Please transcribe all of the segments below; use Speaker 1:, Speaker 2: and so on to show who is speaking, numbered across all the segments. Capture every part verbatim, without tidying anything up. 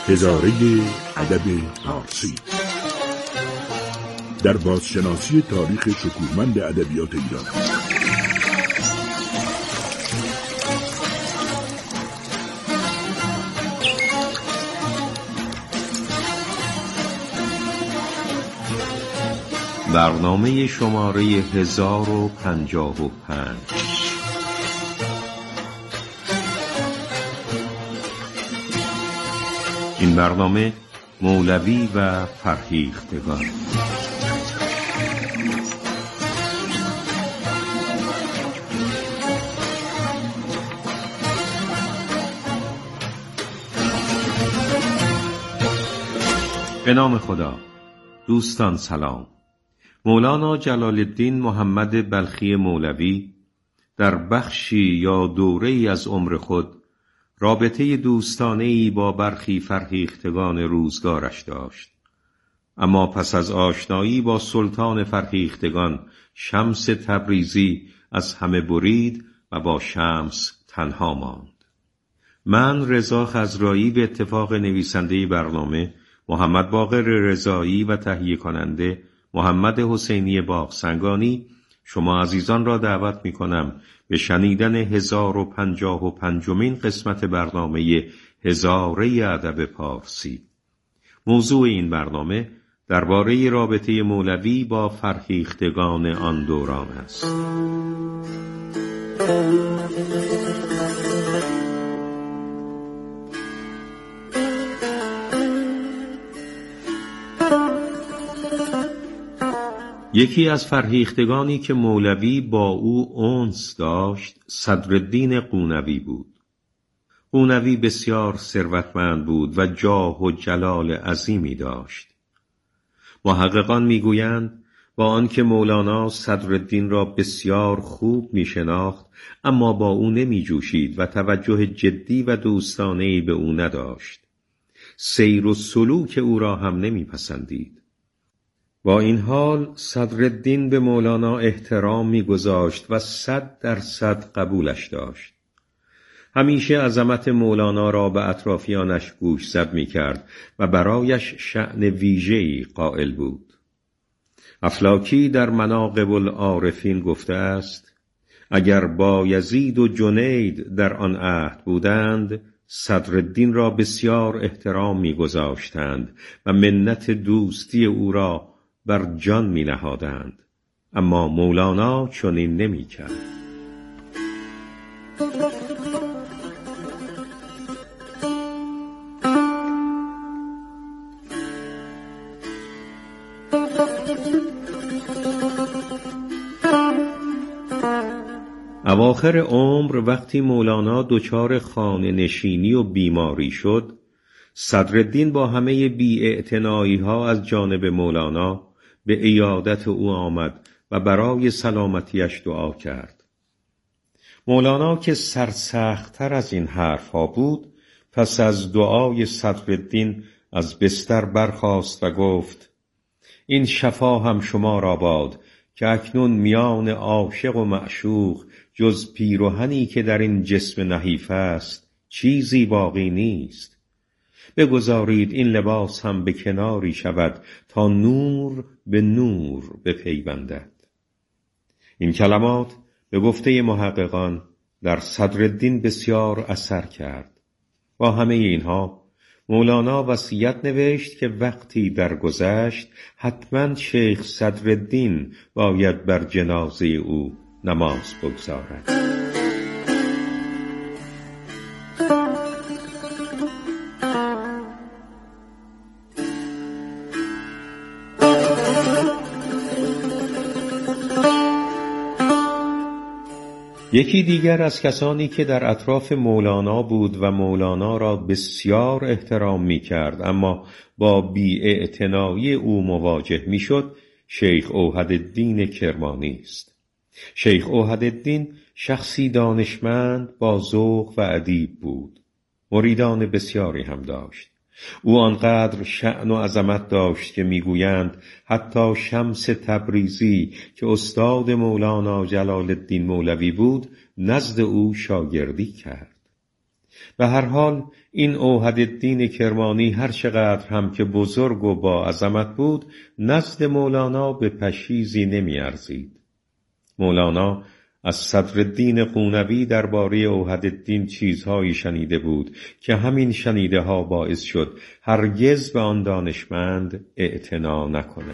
Speaker 1: هزاره ادب پارسی در بازشناسی تاریخ شکوهمند ادبیات ایران.
Speaker 2: برنامه شماره هزار و پنجاه و پنج. این برنامه مولوی و فرهیختگان. به نام خدا. دوستان سلام. مولانا جلال الدین محمد بلخی مولوی در بخشی یا دوره‌ای از عمر خود رابطه دوستانه‌ای با برخی فرهیختگان روزگارش داشت، اما پس از آشنایی با سلطان فرهیختگان شمس تبریزی از همه برید و با شمس تنها ماند. من رضا خضرایی به اتفاق نویسنده برنامه محمد باقر رضایی و تهیه کننده محمد حسینی باغسنگانی شما عزیزان را دعوت می کنم به شنیدن هزار و پنجاه و پنجمین قسمت برنامه هزاره ادب پارسی. موضوع این برنامه درباره رابطه مولوی با فرهیختگان آن دوران است. یکی از فرهیختگانی که مولوی با او انس داشت صدرالدین قونوی بود. قونوی بسیار ثروتمند بود و جاه و جلال عظیمی داشت. محققان میگویند با آنکه مولانا صدرالدین را بسیار خوب میشناخت، اما با او نمیجوشید و توجه جدی و دوستانه‌ای به او نداشت. سیر و سلوک او را هم نمیپسندید. با این حال صدرالدین به مولانا احترام می‌گذاشت و صد درصد قبولش داشت. همیشه عظمت مولانا را به اطرافیانش گوشزد می‌کرد و برایش شأن ویژه‌ای قائل بود. افلاکی در مناقب العارفین گفته است: اگر بایزید و جنید در آن عهد بودند، صدرالدین را بسیار احترام می‌گذاشتند و منت دوستی او را بر جان می نهادند، اما مولانا چنین نمی کرد. اواخر عمر وقتی مولانا دچار خانه نشینی و بیماری شد، صدرالدین با همه بی‌اعتنایی ها از جانب مولانا به عیادت او آمد و برای سلامتیش دعا کرد. مولانا که سرسخت‌تر از این حرفها بود، پس از دعای صدرالدین از بستر برخاست و گفت: این شفا هم شما را باد که اکنون میان عاشق و معشوق جز پیرهنی که در این جسم نحیف است چیزی باقی نیست. بگذارید این لباس هم به کناری شود تا نور به نور بپیوندد. این کلمات به گفته محققان در صدرالدین بسیار اثر کرد. با همه اینها مولانا وصیت نوشت که وقتی درگذشت حتما شیخ صدرالدین باید بر جنازه او نماز بگزارد. یکی دیگر از کسانی که در اطراف مولانا بود و مولانا را بسیار احترام می کرد اما با بی‌اعتنایی او مواجه می شد، شیخ اوحدالدین کرمانی است. شیخ اوحدالدین شخصی دانشمند با ذوق و ادیب بود. مریدان بسیاری هم داشت. او آنقدر شأن و عظمت داشت که میگویند حتی شمس تبریزی که استاد مولانا جلال الدین مولوی بود نزد او شاگردی کرد. به هر حال این اوحدالدین کرمانی هر چقدر هم که بزرگ و با عظمت بود، نزد مولانا به پشیزی نمی ارزید. مولانا از صدرالدین قونوی درباره اوحدالدین چیزهایی شنیده بود که همین شنیده ها باعث شد هرگز به آن دانشمند اعتنا نکند.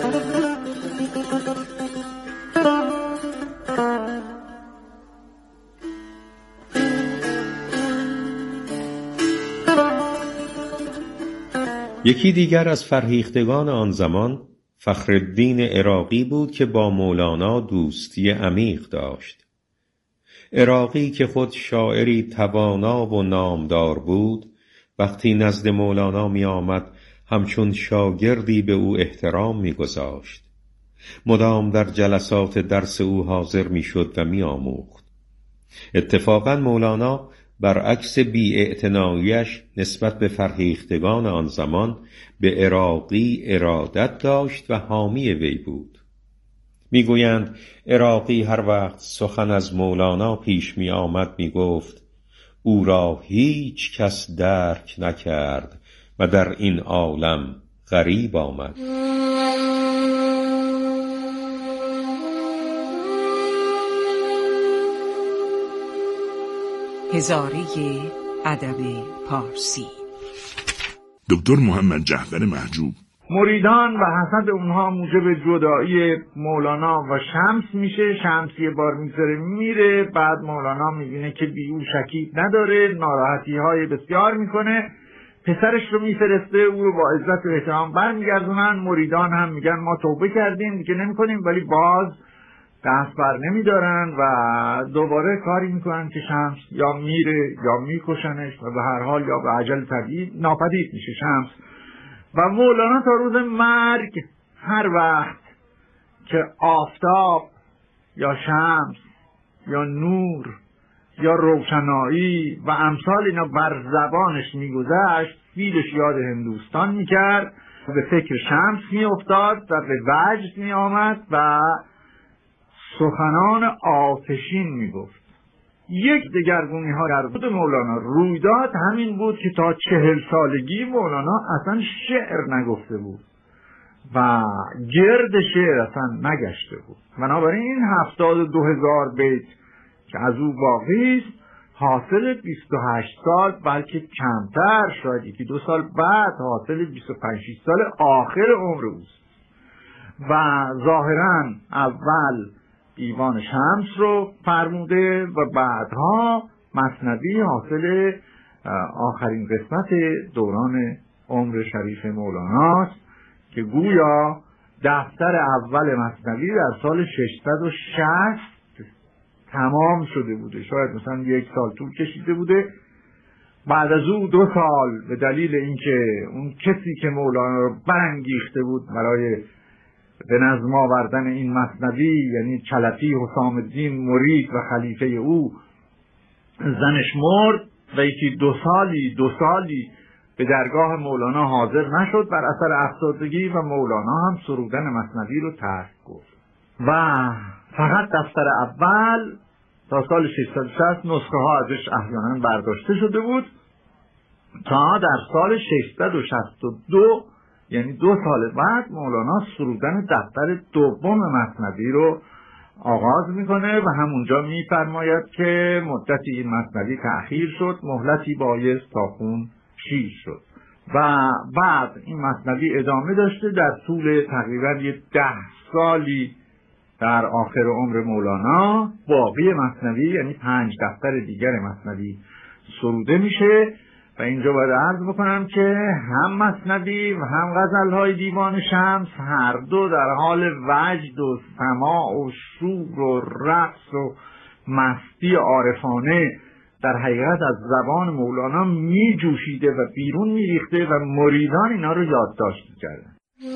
Speaker 2: یکی دیگر از فرهیختگان آن زمان فخرالدین عراقی بود که با مولانا دوستی عمیق داشت. عراقی که خود شاعری توانا و نامدار بود، وقتی نزد مولانا می آمد همچون شاگردی به او احترام می گذاشت. مدام در جلسات درس او حاضر می شد و می آموخت. اتفاقاً مولانا برعکس بی‌اعتنایی‌اش نسبت به فرهیختگان آن زمان به عراقی ارادت داشت و حامی وی بود. میگویند عراقی هر وقت سخن از مولانا پیش می آمد می گفت او را هیچ کس درک نکرد و در این عالم غریب آمد.
Speaker 3: هزاره ادب پارسی.
Speaker 1: دکتر محمد جعفر محجوب:
Speaker 4: مریدان و حسد اونها موجب جدایی مولانا و شمس میشه. شمس یه بار میذاره میره، بعد مولانا میبینه که بی او شکیب نداره، ناراحتی های بسیار میکنه، پسرش رو میفرسته، او رو با عزت و احترام برمیگردونن. مریدان هم میگن ما توبه کردیم دیگه نمیکنیم، ولی باز دست بر نمیدارن و دوباره کاری میکنن که شمس یا میره یا میکشنش و به هر حال یا به عجل طبیعی ناپدید میشه شمس. و مولانا تا روز مرگ هر وقت که آفتاب یا شمس یا نور یا روشنایی و امثال اینا بر زبانش میگذشت، فیلش یاد هندوستان میکرد، به فکر شمس میافتاد و به وجد میآمد و سخنان آتشین میگفت. یک دگرگونی ها در خود مولانا رویداد همین بود که تا چهل سالگی مولانا اصلا شعر نگفته بود و گرد شعر اصلا نگشته بود. بنابراین این هفتاد و دو هزار بیت که از او باقی است حاصل بیست و هشت سال، بلکه کمتر، شاید یکی دو سال بعد حاصل بیست و پنج سال آخر عمر اوست. و ظاهرا اول دیوان شمس رو فرموده و بعدها مثنوی حاصل آخرین قسمت دوران عمر شریف مولاناست که گویا دفتر اول مثنوی در سال ششصد و شصت تمام شده بوده، شاید مثلا یک سال طول کشیده بوده. بعد از او دو سال به دلیل اینکه اون کسی که مولانا رو برانگیخته بود برای به نظم آوردن این مثنوی، یعنی چلفی حسام الدین مرید و خلیفه او، زنش مرد و یکی دو سالی دو سالی به درگاه مولانا حاضر نشد بر اثر افسردگی و مولانا هم سرودن مثنوی رو ترک گفت و فقط دفتر اول تا سال ششصد و شصت نسخه ها ازش احیانا برداشته شده بود تا در سال ششصد و شصت و دو، یعنی دو سال بعد، مولانا سرودن دفتر دوم مثنوی رو آغاز میکنه و همونجا میفرماید که مدتی این مثنوی تأخیر شد، مهلتی بایست تا خون شیر شد. و بعد این مثنوی ادامه داشته در طول تقریبا یه ده سالی در آخر عمر مولانا باقی مثنوی، یعنی پنج دفتر دیگر مثنوی سروده میشه. و اینجا باید عرض بکنم که هم مثنوی و هم غزلهای دیوان شمس هر دو در حال وجد و سماع و شور و رقص و مستی عارفانه در حقیقت از زبان مولانا می جوشیده و بیرون می ریخته و مریدان اینا رو یادداشت کردن.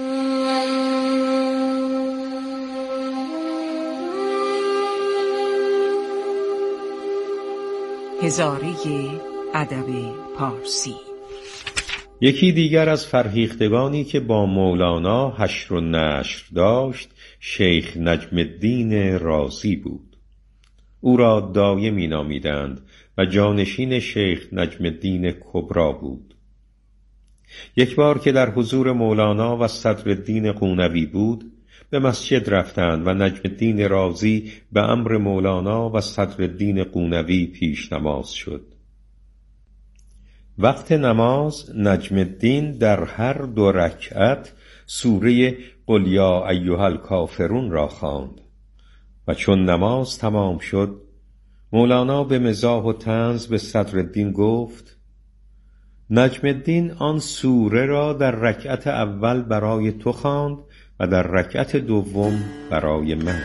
Speaker 3: هزاره ادب پارسی.
Speaker 2: یکی دیگر از فرهیختگانی که با مولانا حشر و نشر داشت شیخ نجم الدین رازی بود. او را دایمی نامیدند و جانشین شیخ نجم الدین کبری بود. یک بار که در حضور مولانا و صدرالدین قونوی بود، به مسجد رفتند و نجم الدین رازی به امر مولانا و صدرالدین قونوی پیش نماز شد. وقت نماز نجم الدین در هر دو رکعت سوره قل یا ایها الکافرون را خواند و چون نماز تمام شد، مولانا به مزاح و طنز به صدرالدین گفت: نجم الدین آن سوره را در رکعت اول برای تو خواند و در رکعت دوم برای من.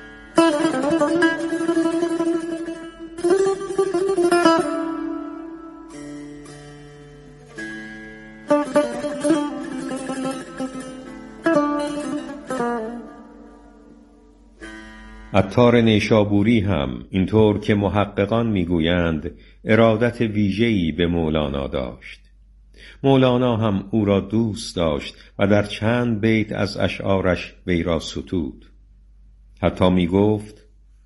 Speaker 2: عطار نیشابوری هم اینطور که محققان میگویند ارادت ویژه‌ای به مولانا داشت. مولانا هم او را دوست داشت و در چند بیت از اشعارش وی را ستود. حتی می گفت: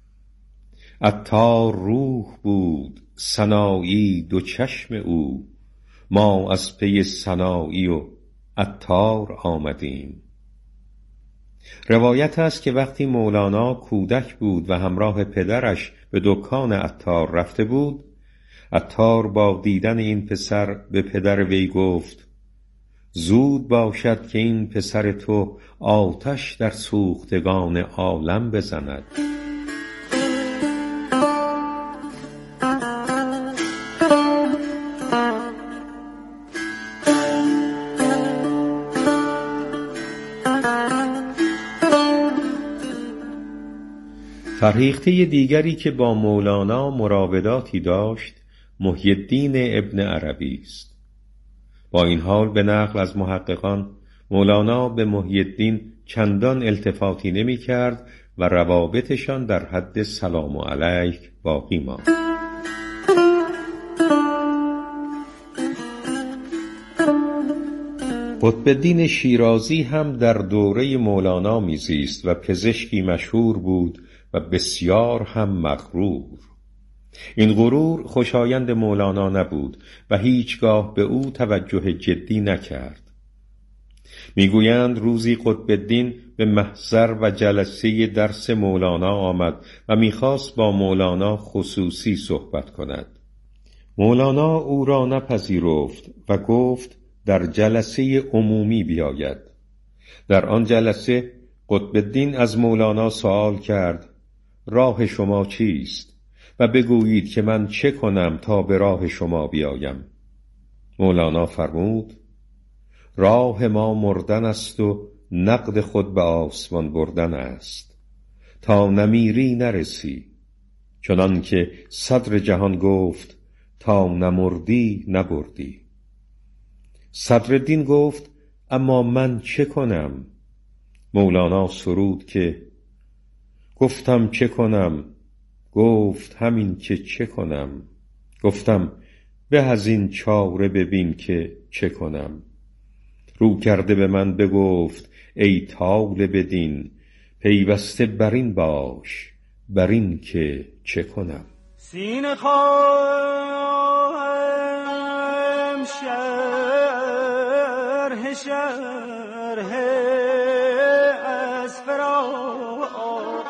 Speaker 2: عطار روح بود سنایی دو چشم او، ما از پی سنایی و عطار آمدیم. روایت است که وقتی مولانا کودک بود و همراه پدرش به دکان عطار رفته بود، عطار با دیدن این پسر به پدر وی گفت: زود باشد که این پسر تو آتش در سوختگان عالم بزند. فرهیخته دیگری که با مولانا مراوداتی داشت محی الدین ابن عربی است. با این حال به نقل از محققان مولانا به محی الدین چندان التفاتی نمی کرد و روابطشان در حد سلام علیک باقی ماند. قطب الدین شیرازی هم در دوره مولانا میزیست و پزشکی مشهور بود و بسیار هم مغرور. این غرور خوشایند مولانا نبود و هیچگاه به او توجه جدی نکرد. میگویند روزی قطب الدین به محضر و جلسه درس مولانا آمد و میخواست با مولانا خصوصی صحبت کند. مولانا او را نپذیرفت و گفت در جلسه عمومی بیاید. در آن جلسه قطب الدین از مولانا سوال کرد: راه شما چیست؟ و بگویید که من چه کنم تا به راه شما بیایم. مولانا فرمود: راه ما مردن است و نقد خود به آسمان بردن است، تا نمیری نرسی، چنان که صدر جهان گفت تا نمردی نبردی. صدرالدین گفت: اما من چه کنم؟ مولانا سرود که گفتم چه کنم، گفت همین که چه کنم. گفتم به از این چاره ببین که چه کنم. رو کرده به من بگفت ای طالب دین، پیوسته برین باش برین که چه کنم.
Speaker 5: سینه خواهم شرح شرح از فراق،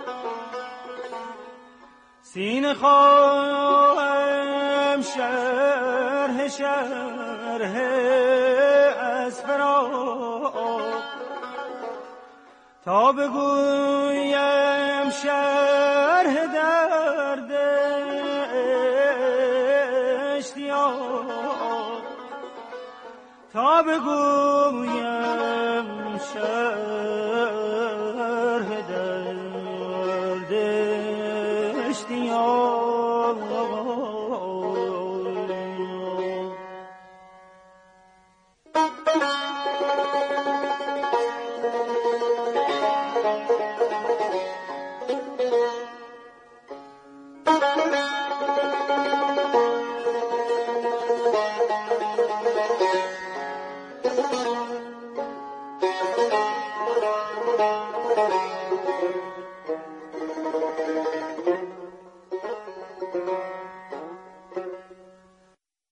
Speaker 5: سینه خواهم شرح شرح از فراق، تا بگویم شرح درد اشتیاق، تا بگویم شرح درد اشتیاق.
Speaker 6: Thank you.